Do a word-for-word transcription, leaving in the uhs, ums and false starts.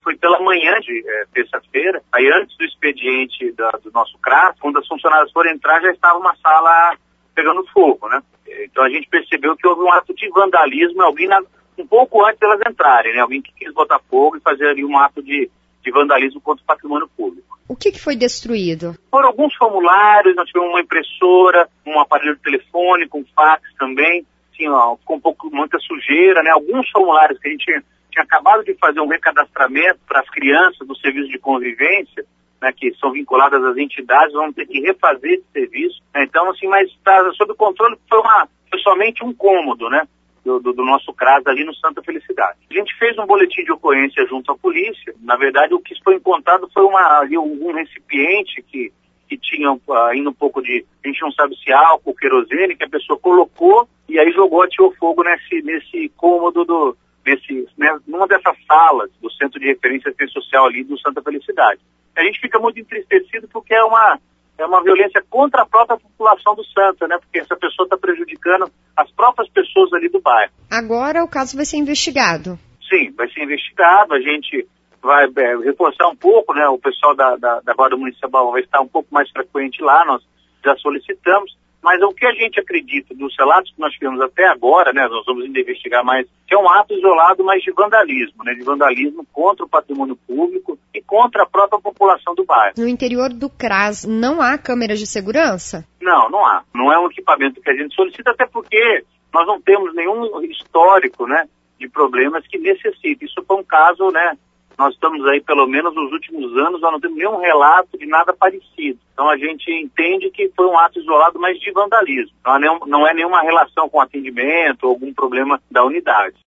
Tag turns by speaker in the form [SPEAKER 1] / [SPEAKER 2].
[SPEAKER 1] foi pela manhã de é, terça-feira, aí antes do expediente da, do nosso CRAS, quando as funcionárias foram entrar, já estava uma sala pegando fogo, né? Então a gente percebeu que houve um ato de vandalismo, alguém na, um pouco antes delas entrarem, né? Alguém que quis botar fogo e fazer ali um ato de, de vandalismo contra o patrimônio público.
[SPEAKER 2] O que, que foi destruído?
[SPEAKER 1] Foram alguns formulários, nós tivemos uma impressora, um aparelho telefônico, um fax também, assim, ó, ficou um pouco, muita sujeira, né? Alguns formulários que a gente tinha, tinha acabado de fazer um recadastramento para as crianças do serviço de convivência, né, que são vinculadas às entidades, vão ter que refazer esse serviço, né? Então, assim, mas está sob controle, foi, uma, foi somente um cômodo, né, do, do, do nosso CRAS ali no Santa Felicidade. A gente fez um boletim de ocorrência junto à polícia. Na verdade, o que foi encontrado foi uma, ali, um, um recipiente que, que tinha uh, ainda um pouco de, a gente não sabe se álcool, querosene, que a pessoa colocou e aí jogou, atirou fogo nesse, nesse cômodo do, nesse, né, numa dessas salas do Centro de Referência Assistência Social ali do Santa Felicidade. A gente fica muito entristecido porque é uma, é uma violência contra a própria população do Santa, né? Porque essa pessoa está prejudicando as próprias pessoas ali do bairro.
[SPEAKER 2] Agora o caso vai ser investigado.
[SPEAKER 1] Sim, vai ser investigado. A gente vai é, reforçar um pouco, né? O pessoal da, da, da Guarda Municipal vai estar um pouco mais frequente lá, nós já solicitamos. Mas o que a gente acredita dos relatos que nós tivemos até agora, né, nós vamos ainda investigar mais, que é um ato isolado, mas de vandalismo, né, de vandalismo contra o patrimônio público e contra a própria população do bairro.
[SPEAKER 2] No interior do CRAS não há câmeras de segurança?
[SPEAKER 1] Não, não há. Não é um equipamento que a gente solicita, até porque nós não temos nenhum histórico, né, de problemas que necessitem. Isso foi um caso, né, nós estamos aí, pelo menos nos últimos anos, nós não temos nenhum relato de nada parecido. Então a gente entende que foi um ato isolado, mas de vandalismo. Não é nenhuma relação com atendimento ou algum problema da unidade.